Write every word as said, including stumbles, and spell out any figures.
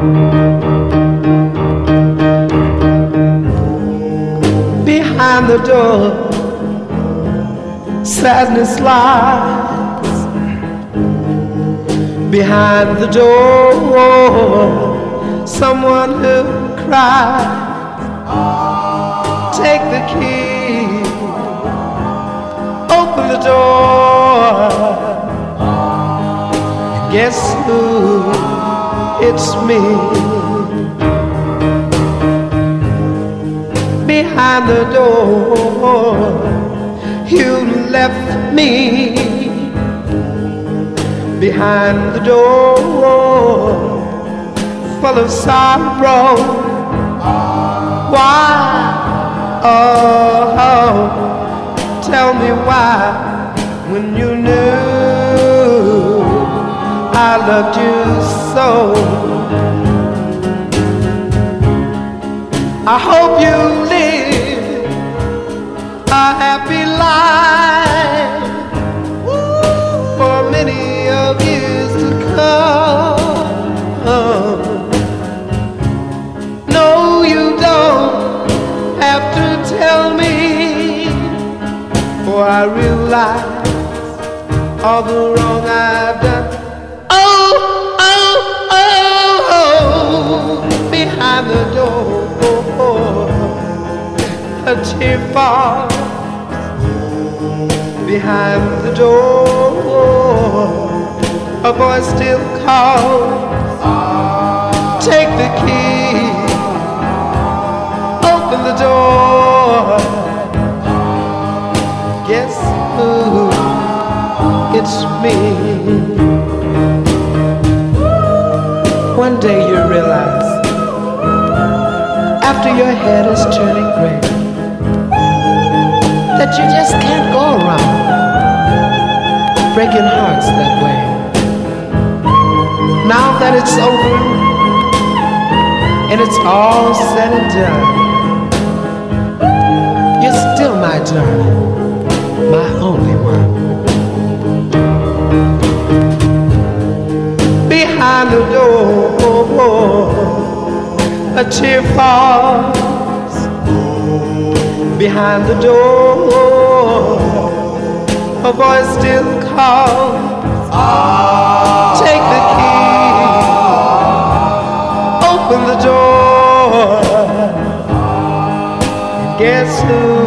Behind the door, sadness lies. Behind the door, someone who cries. Take the key, open the door. Guess who? It's me. Behind the door, you left me. Behind the door, full of sorrow. Why? Oh, oh, tell me why, when you knew I loved you so. I hope you live a happy life for many of years to come. No, you don't have to tell me, for I realize all the wrong I've done. Oh, oh, oh, oh, behind the door, a tear falls. Behind the door, a voice still calls. Take the key, open the door. Guess who? It's me. One day you realize, after your head is turning gray, that you just can't go around breaking hearts that way. Now that it's over and it's all said and done, you're still my darling, my only one. Behind the door, a tear falls. Behind the door, a voice still calls. Take the key, open the door. Guess who?